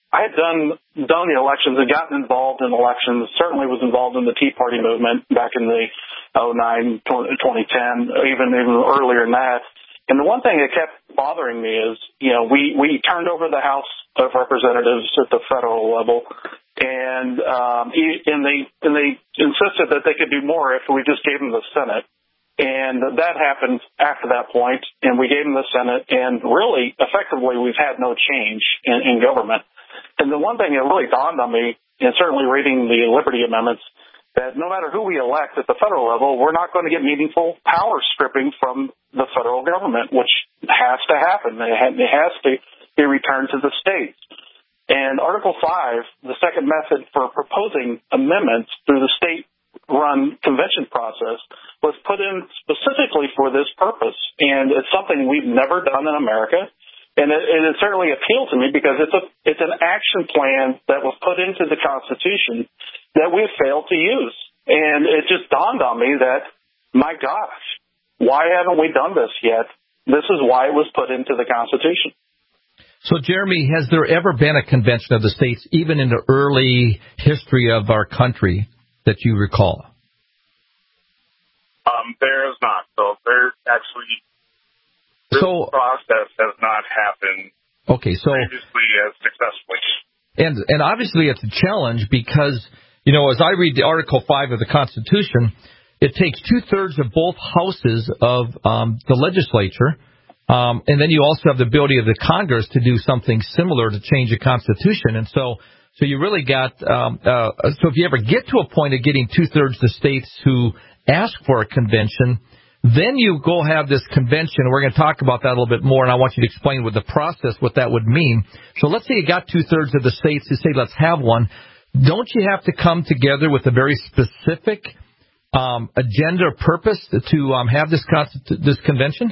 I had done done the elections and gotten involved in elections. Certainly was involved in the Tea Party movement back in the oh nine, twenty ten, even even earlier than that. And the one thing that kept bothering me is, you know, we, we turned over the House of Representatives at the federal level, and um, and they and they insisted that they could do more if we just gave them the Senate. And that happened after that point, and we gave them the Senate, and really, effectively, we've had no change in, in government. And the one thing that really dawned on me, and certainly reading the Liberty Amendments, that no matter who we elect at the federal level, we're not going to get meaningful power stripping from the federal government, which has to happen. It has to be returned to the states. And Article five, the second method for proposing amendments through the state-run convention process, was put in specifically for this purpose. And it's something we've never done in America. And it, it certainly appealed to me because it's a it's an action plan that was put into the Constitution that we failed to use. And it just dawned on me that, my gosh, why haven't we done this yet? This is why it was put into the Constitution. So, Jeremy, has there ever been a convention of the states, even in the early history of our country, that you recall? Um, there is not. So there actually, this so, process has not happened okay, so, previously as successfully. And, and obviously it's a challenge because, you know, as I read the Article five of the Constitution, it takes two-thirds of both houses of um, the legislature, um, and then you also have the ability of the Congress to do something similar to change the Constitution. And so so you really got um, – uh, so if you ever get to a point of getting two-thirds of the states who ask for a convention, then you go have this convention, and we're going to talk about that a little bit more, and I want you to explain with the process what that would mean. So let's say you got two-thirds of the states who say let's have one. Don't you have to come together with a very specific um, agenda or purpose to um, have this constitu- this convention?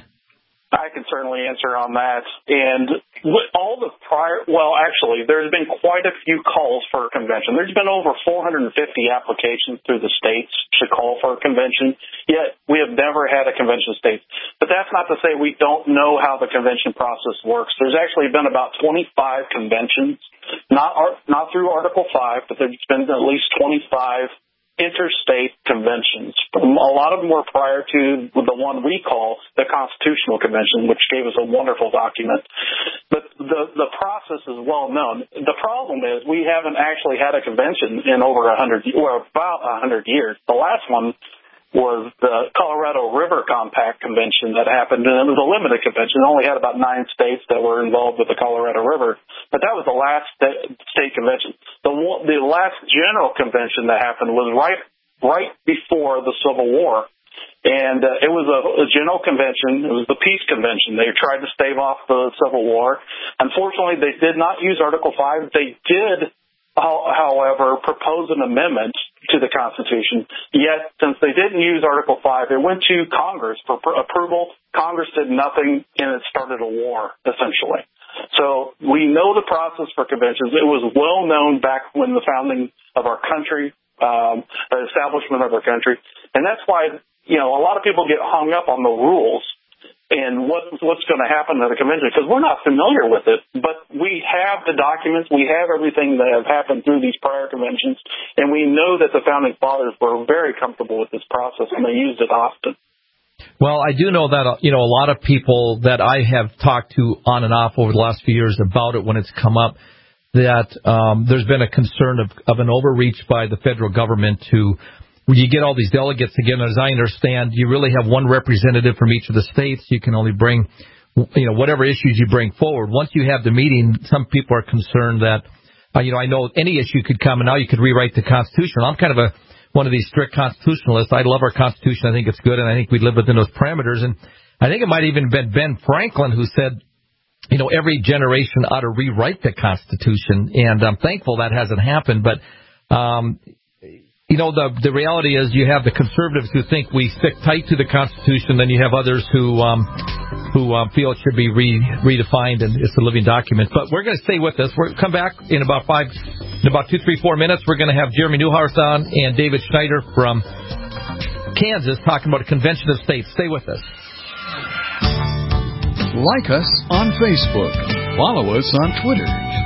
I can certainly answer on that. And with all the prior, well, actually, there's been quite a few calls for a convention. There's been over four hundred fifty applications through the states to call for a convention, yet we have never had a convention of states. But that's not to say we don't know how the convention process works. There's actually been about twenty-five conventions, not not through Article five, but there's been at least twenty-five interstate conventions. A lot of them were prior to the one we call the Constitutional Convention, which gave us a wonderful document. But the the process is well known. The problem is we haven't actually had a convention in over a hundred, or about a hundred years. The last one was the Colorado River Compact Convention that happened, and it was a limited convention. It only had about nine states that were involved with the Colorado River, but that was the last state convention. The the last general convention that happened was right right before the Civil War, and uh, it was a, a general convention. It was the Peace Convention. They tried to stave off the Civil War. Unfortunately, they did not use Article five. They did, however, propose an amendment to the Constitution. Yet, since they didn't use Article five, it went to Congress for pr- approval. Congress did nothing, and it started a war, essentially. So we know the process for conventions. It was well known back when the founding of our country, um, the establishment of our country. And that's why, you know, a lot of people get hung up on the rules and what, what's going to happen at a convention, because we're not familiar with it. But we have the documents, we have everything that have happened through these prior conventions, and we know that the Founding Fathers were very comfortable with this process, and they used it often. Well, I do know that, you know, a lot of people that I have talked to on and off over the last few years about it when it's come up, that um, there's been a concern of, of an overreach by the federal government to, when you get all these delegates together, as I understand, you really have one representative from each of the states. You can only bring, you know, whatever issues you bring forward. Once you have the meeting, some people are concerned that, uh, you know, I know any issue could come, and now you could rewrite the Constitution. I'm kind of a one of these strict constitutionalists. I love our Constitution. I think it's good, and I think we live within those parameters. And I think it might even have been Ben Franklin who said, you know, every generation ought to rewrite the Constitution, and I'm thankful that hasn't happened. But, um, you know, the the reality is you have the conservatives who think we stick tight to the Constitution, then you have others who um, who um, feel it should be re- redefined and it's a living document. But we're going to stay with us. We'll come back in about five, in about two, three, four minutes. We're going to have Jeremy Neuharth on and David Schneider from Kansas talking about a convention of states. Stay with us. Like us on Facebook. Follow us on Twitter.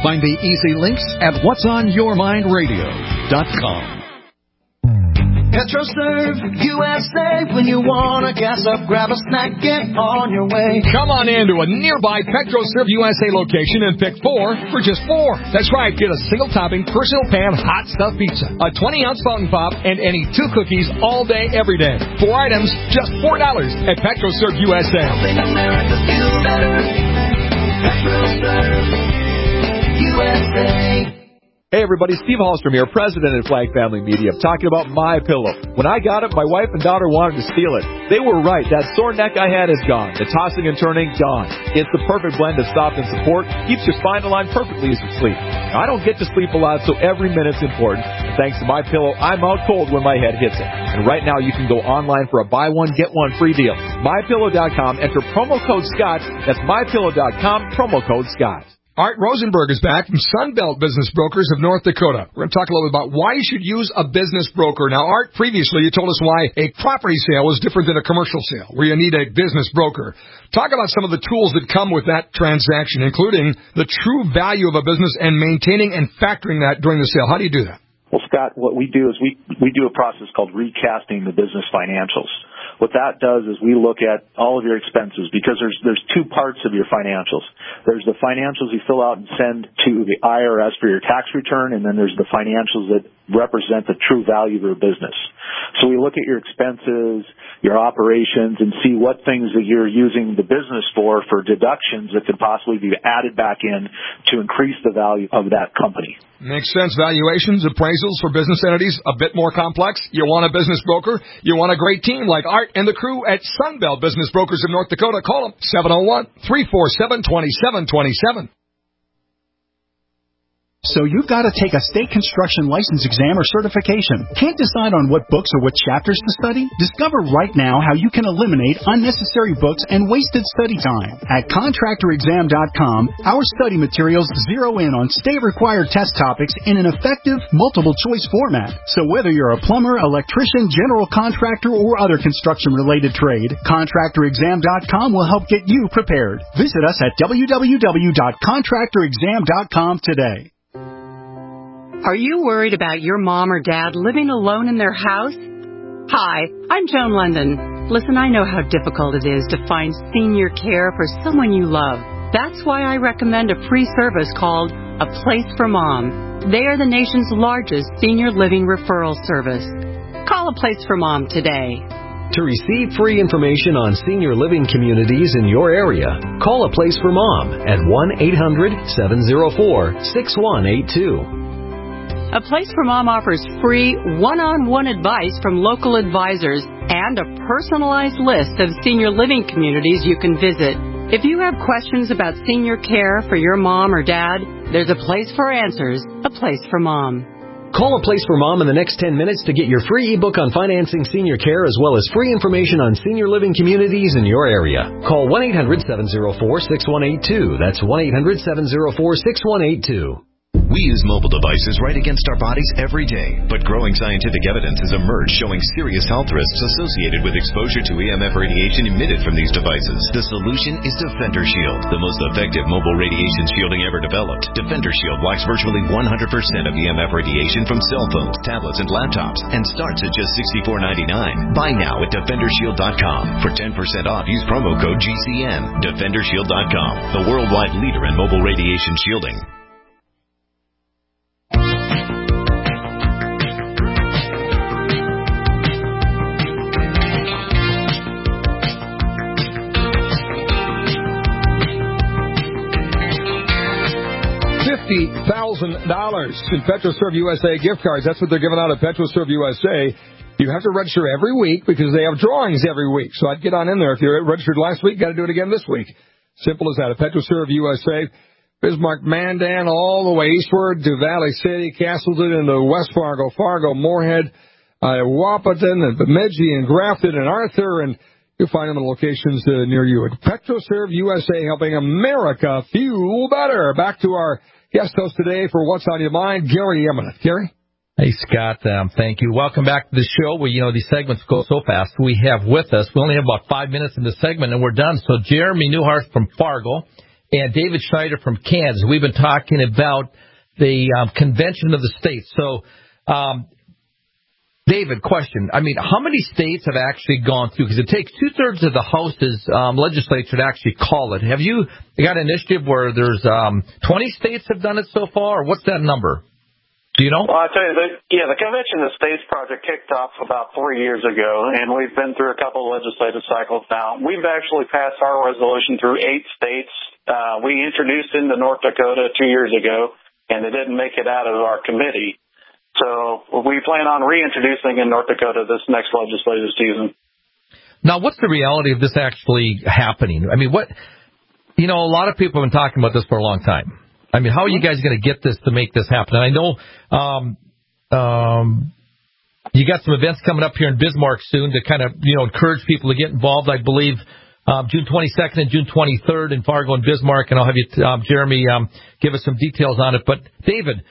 Find the easy links at what's on your mind radio dot com. PetroServe U S A. When you want to gas up, grab a snack, get on your way. Come on in to a nearby PetroServe U S A location and pick four for just four. That's right. Get a single topping, personal pan, hot stuffed pizza, a twenty ounce fountain pop, and any two cookies all day, every day. Four items, just four dollars at PetroServe U S A. Helping America feel better. PetroServe U S A. Hey everybody, Steve Hallstrom here, president at Flag Family Media. I'm talking about MyPillow. When I got it, my wife and daughter wanted to steal it. They were right. That sore neck I had is gone. The tossing and turning, gone. It's the perfect blend of soft and support. Keeps your spine aligned perfectly as you sleep. Now, I don't get to sleep a lot, so every minute's important. And thanks to MyPillow, I'm out cold when my head hits it. And right now, you can go online for a buy one, get one free deal. My Pillow dot com. Enter promo code Scott. That's My Pillow dot com, promo code Scott. Art Rosenberg is back from Sunbelt Business Brokers of North Dakota. We're going to talk a little bit about why you should use a business broker. Now, Art, previously you told us why a property sale is different than a commercial sale, where you need a business broker. Talk about some of the tools that come with that transaction, including the true value of a business and maintaining and factoring that during the sale. How do you do that? Well, Scott, what we do is we, we do a process called recasting the business financials. What that does is we look at all of your expenses, because there's there's two parts of your financials. There's the financials you fill out and send to the I R S for your tax return, and then there's the financials that represent the true value of your business. So we look at your expenses, your operations, and see what things that you're using the business for, for deductions that could possibly be added back in to increase the value of that company. Makes sense. Valuations, appraisals for business entities, a bit more complex. You want a business broker. You want a great team like Art and the crew at Sunbelt Business Brokers of North Dakota. Call them, seven oh one, three four seven, two seven two seven. So you've got to take a state construction license exam or certification. Can't decide on what books or what chapters to study? Discover right now how you can eliminate unnecessary books and wasted study time. At contractor exam dot com, our study materials zero in on state-required test topics in an effective, multiple-choice format. So whether you're a plumber, electrician, general contractor, or other construction-related trade, contractor exam dot com will help get you prepared. Visit us at w w w dot contractor exam dot com today. Are you worried about your mom or dad living alone in their house? Hi, I'm Joan London. Listen, I know how difficult it is to find senior care for someone you love. That's why I recommend a free service called A Place for Mom. They are the nation's largest senior living referral service. Call A Place for Mom today. To receive free information on senior living communities in your area, call A Place for Mom at one eight hundred, seven oh four, six one eight two. A Place for Mom offers free one-on-one advice from local advisors and a personalized list of senior living communities you can visit. If you have questions about senior care for your mom or dad, there's a place for answers, A Place for Mom. Call A Place for Mom in the next ten minutes to get your free ebook on financing senior care, as well as free information on senior living communities in your area. Call one eight hundred, seven oh four, six one eight two. That's one eight hundred, seven oh four, six one eight two. We use mobile devices right against our bodies every day, but growing scientific evidence has emerged showing serious health risks associated with exposure to E M F radiation emitted from these devices. The solution is Defender Shield, the most effective mobile radiation shielding ever developed. Defender Shield blocks virtually one hundred percent of E M F radiation from cell phones, tablets, and laptops, and starts at just sixty-four ninety-nine. Buy now at defender shield dot com. For ten percent off, use promo code G C N. defender shield dot com, the worldwide leader in mobile radiation shielding. fifty thousand dollars in PetroServe U S A gift cards. That's what they're giving out at PetroServe U S A. You have to register every week because they have drawings every week. So I'd get on in there. If you registered last week, got to do it again this week. Simple as that. At PetroServe U S A, Bismarck, Mandan, all the way eastward to Valley City, Castleton, into West Fargo, Fargo, Moorhead, uh, Wapaton, and Bemidji, and Grafton, and Arthur, and you'll find them in locations uh, near you. At PetroServe U S A, helping America fuel better. Back to our guest host today for What's on Your Mind, Gary Eminent. Gary? Hey, Scott, um, thank you. Welcome back to the show. We, you know, these segments go so fast. We have with us, we only have about five minutes in the segment, and we're done. So Jeremy Newhart from Fargo and David Schneider from Kansas. We've been talking about the um, Convention of the States. So, um, David, question. I mean, how many states have actually gone through? Because it takes two-thirds of the House's um, legislature to actually call it. Have you got an initiative where there's um, twenty states have done it so far, or what's that number? Do you know? Well, I tell you, the, yeah, the Convention of States project kicked off about three years ago, and we've been through a couple of legislative cycles now. We've actually passed our resolution through eight states. Uh, we introduced into North Dakota two years ago, and it didn't make it out of our committee. So we plan on reintroducing in North Dakota this next legislative season. Now, what's the reality of this actually happening? I mean, what, you know, a lot of people have been talking about this for a long time. I mean, how are you guys going to get this to make this happen? And I know um, um, you got some events coming up here in Bismarck soon to kind of, you know, encourage people to get involved. I believe um, June twenty-second and June twenty-third in Fargo and Bismarck, and I'll have you, um, Jeremy, um, give us some details on it. But, David,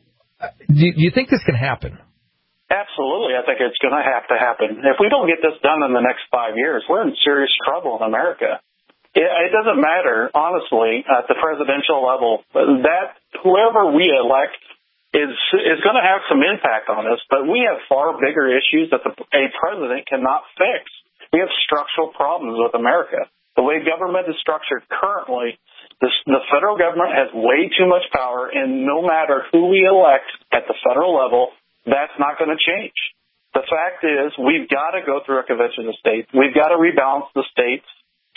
do you think this can happen? Absolutely. I think it's going to have to happen. If we don't get this done in the next five years, we're in serious trouble in America. It doesn't matter, honestly, at the presidential level. That whoever we elect is is going to have some impact on us, but we have far bigger issues that the, a president cannot fix. We have structural problems with America. The way government is structured currently, this, the federal government has way too much power, and no matter who we elect at the federal level, that's not going to change. The fact is, we've got to go through a convention of states. We've got to rebalance the states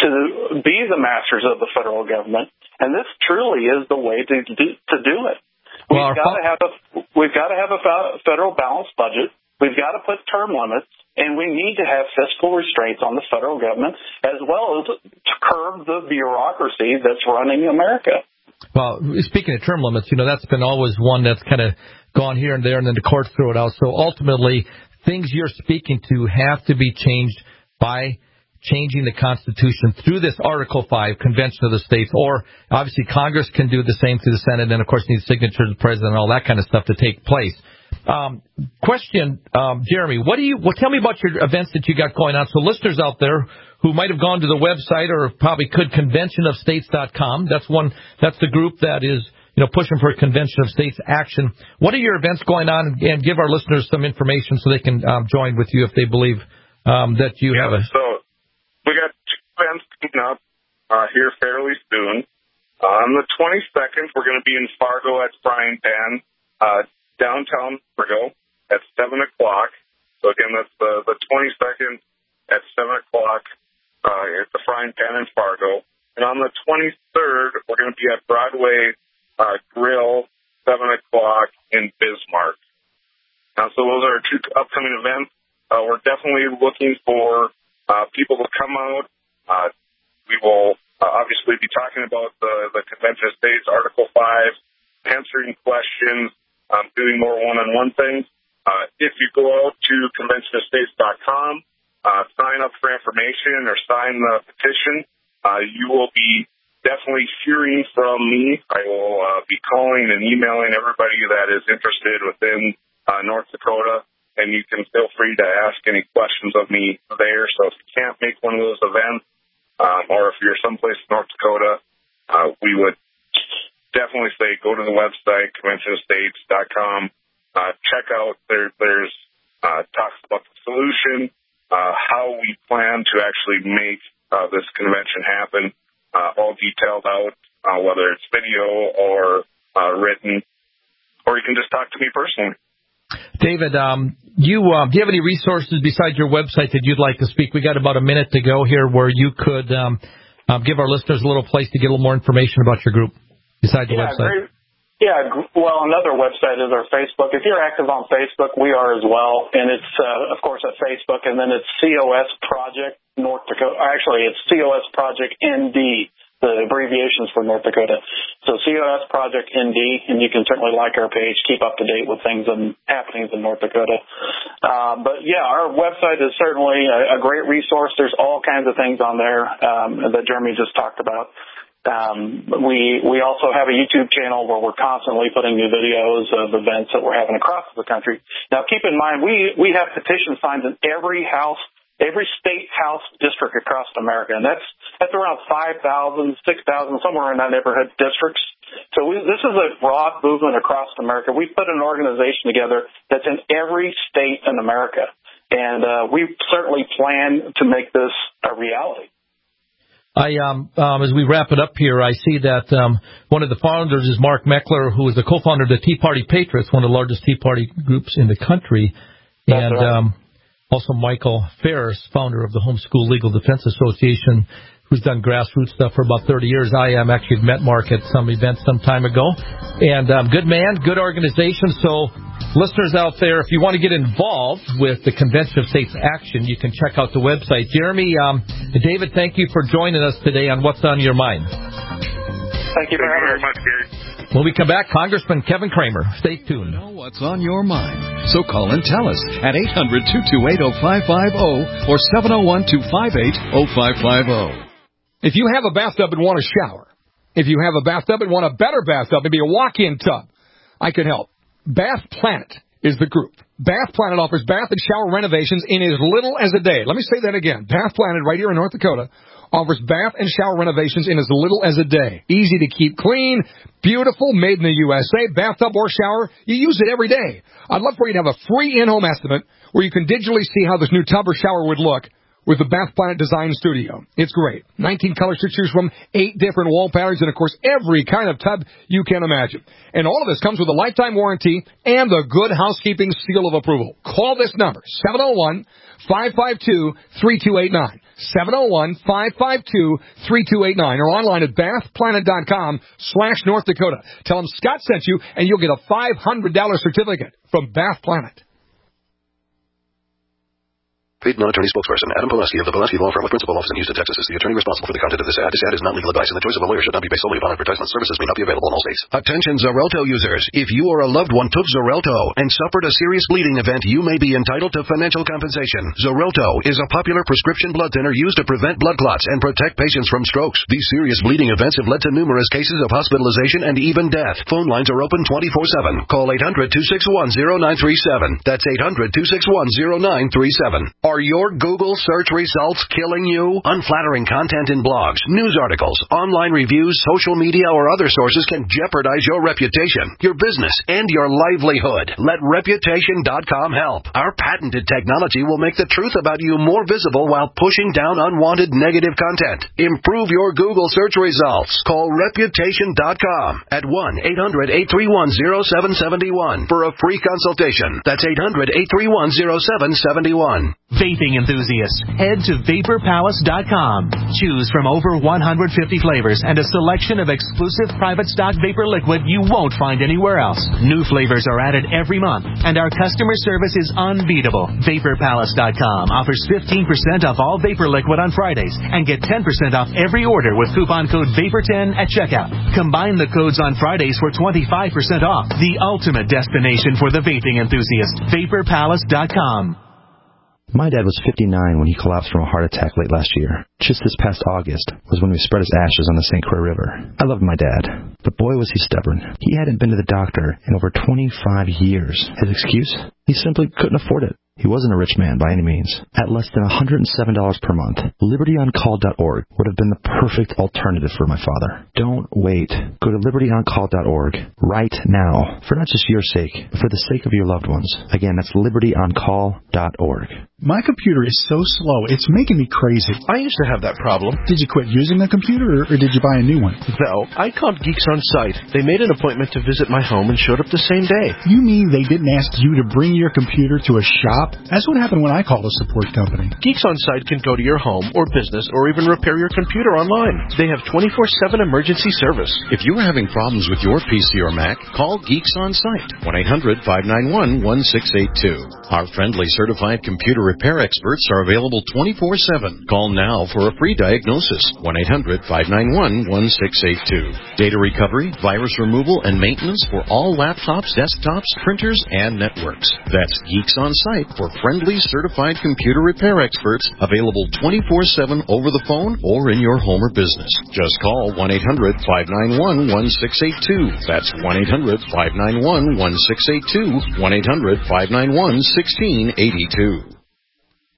to be the masters of the federal government, and this truly is the way to do, to do it. We've well, got to have a we've got to have a federal balanced budget. We've got to put term limits, and we need to have fiscal restraints on the federal government as well as to curb the bureaucracy that's running America. Well, speaking of term limits, you know, that's been always one that's kind of gone here and there, and then the courts throw it out. So ultimately, things you're speaking to have to be changed by changing the Constitution through this Article five Convention of the States, or obviously Congress can do the same through the Senate, and of course needs signatures of the President and all that kind of stuff to take place. Um, question, um, Jeremy, what do you? Well, tell me about your events that you got going on. So listeners out there who might have gone to the website or probably could convention of states dot com. That's one. That's the group that is, you know, pushing for a Convention of States action. What are your events going on? And give our listeners some information so they can um, join with you if they believe um, that you yeah, have a. So we got two events coming up uh, here fairly soon. Uh, on the twenty-second, we're going to be in Fargo at Frying Pan, uh, downtown Fargo, at seven o'clock. So, again, that's the, the twenty-second at seven o'clock uh, at the Frying Pan in Fargo. And on the twenty-third, we're going to be at Broadway uh, Grill, seven o'clock in Bismarck. Now, so those are our two upcoming events. Uh, we're definitely looking for uh, people to come out. Uh, we will uh, obviously be talking about the, the Convention of States, Article five, answering questions, um, doing more one-on-one things. Uh, if you go out to convention of states dot com, uh, sign up for information or sign the petition, uh, you will be definitely hearing from me. I will uh, be calling and emailing everybody that is interested within uh, North Dakota. And you can feel free to ask any questions of me there. So if you can't make one of those events, um, or if you're someplace in North Dakota, uh, we would definitely say go to the website, convention of states dot com. Uh, check out, there, there's uh, talks about the solution, uh, how we plan to actually make uh, this convention happen, uh, all detailed out, uh, whether it's video or uh, written, or you can just talk to me personally. David, um, you uh, do you have any resources besides your website that you'd like to speak? We got about a minute to go here, where you could um, uh, give our listeners a little place to get a little more information about your group besides the yeah, website. Great. Yeah, well, another website is our Facebook. If you're active on Facebook, we are as well, and it's uh, of course at Facebook, and then it's C O S Project North Dakota. Actually, it's C O S Project N D. The abbreviations for North Dakota. So C O S Project N D, and you can certainly like our page, keep up to date with things and happenings in North Dakota. Uh, but yeah, our website is certainly a, a great resource. There's all kinds of things on there um, that Jeremy just talked about. Um, we we also have a YouTube channel where we're constantly putting new videos of events that we're having across the country. Now, keep in mind, we, we have petition signs in every house every state house district across America, and that's that's around five thousand, six thousand, somewhere in that neighborhood districts. So we, this is a broad movement across America. We've put an organization together that's in every state in America, and uh, we certainly plan to make this a reality. I, um, um, as we wrap it up here, I see that um, one of the founders is Mark Meckler, who is the co-founder of the Tea Party Patriots, one of the largest Tea Party groups in the country, That's and right. um, also Michael Ferris, founder of the Homeschool Legal Defense Association, who's done grassroots stuff for about thirty years. I um, actually met Mark at some event some time ago. And um, good man, good organization. So listeners out there, if you want to get involved with the Convention of States Action, you can check out the website. Jeremy, um, David, thank you for joining us today on What's on Your Mind. Thank you very much, Gary. When we come back, Congressman Kevin Cramer. Stay tuned. Know what's on your mind. So call and tell us at eight hundred, two two eight, oh five five oh or seven oh one, two five eight, oh five five oh. If you have a bathtub and want a shower, if you have a bathtub and want a better bathtub, maybe a walk-in tub, I can help. Bath Planet is the group. Bath Planet offers bath and shower renovations in as little as a day. Let me say that again. Bath Planet, right here in North Dakota, offers bath and shower renovations in as little as a day. Easy to keep clean, beautiful, made in the U S A, bathtub or shower, you use it every day. I'd love for you to have a free in-home estimate where you can digitally see how this new tub or shower would look with the Bath Planet Design Studio. It's great. nineteen colors to choose from, eight different wall patterns, and, of course, every kind of tub you can imagine. And all of this comes with a lifetime warranty and the Good Housekeeping seal of approval. Call this number, seven oh one, five five two, three two eight nine. seven oh one, five five two, three two eight nine, or online at bathplanet.com slash North Dakota. Tell them Scott sent you, and you'll get a five hundred dollars certificate from Bath Planet. Paid non-attorney spokesperson Adam Pulaski of the Pulaski Law Firm with principal office in Houston, Texas, is the attorney responsible for the content of this ad. This ad is not legal advice, and the choice of a lawyer should not be based solely upon advertisement. Services may not be available in all states. Attention Xarelto users. If you or a loved one took Xarelto and suffered a serious bleeding event, you may be entitled to financial compensation. Xarelto is a popular prescription blood thinner used to prevent blood clots and protect patients from strokes. These serious bleeding events have led to numerous cases of hospitalization and even death. Phone lines are open twenty-four seven. Call eight hundred, two six one, oh nine three seven. That's eight hundred, two six one, oh nine three seven. Are your Google search results killing you? Unflattering content in blogs, news articles, online reviews, social media, or other sources can jeopardize your reputation, your business, and your livelihood. Let Reputation dot com help. Our patented technology will make the truth about you more visible while pushing down unwanted negative content. Improve your Google search results. Call Reputation dot com at one eight hundred, eight three one, oh seven seven one for a free consultation. That's eight hundred, eight three one, oh seven seven one. Vaping enthusiasts, head to Vapor Palace dot com. Choose from over one hundred fifty flavors and a selection of exclusive private stock vapor liquid you won't find anywhere else. New flavors are added every month, and our customer service is unbeatable. Vapor Palace dot com offers fifteen percent off all vapor liquid on Fridays and get ten percent off every order with coupon code Vapor ten at checkout. Combine the codes on Fridays for twenty-five percent off. The ultimate destination for the vaping enthusiast. Vapor Palace dot com. My dad was fifty-nine when he collapsed from a heart attack late last year. Just this past August was when we spread his ashes on the Saint Croix River. I loved my dad, but boy was he stubborn. He hadn't been to the doctor in over twenty-five years. His excuse? He simply couldn't afford it. He wasn't a rich man by any means. At less than one hundred seven dollars per month, Liberty On Call dot org would have been the perfect alternative for my father. Don't wait. Go to Liberty On Call dot org right now, for not just your sake, but for the sake of your loved ones. Again, that's Liberty On Call dot org. My computer is so slow, it's making me crazy. I used to have that problem. Did you quit using the computer, or, or did you buy a new one? No, I called Geeks On Site. They made an appointment to visit my home and showed up the same day. You mean they didn't ask you to bring your computer to a shop? That's what happened when I called a support company. Geeks On Site can go to your home or business or even repair your computer online. They have twenty-four seven emergency service. If you are having problems with your P C or Mac, call Geeks On Site, one eight hundred, five nine one, one six eight two. Our friendly certified computer repair experts are available twenty-four seven. Call now for a free diagnosis, one eight hundred, five nine one, one six eight two. Data recovery, virus removal, and maintenance for all laptops, desktops, printers, and networks. That's Geeks On Site for friendly certified computer repair experts, available twenty-four seven over the phone or in your home or business. Just call one eight hundred, five nine one, one six eight two. That's one eight hundred, five nine one, one six eight two, one eight hundred, five nine one, one six eight two.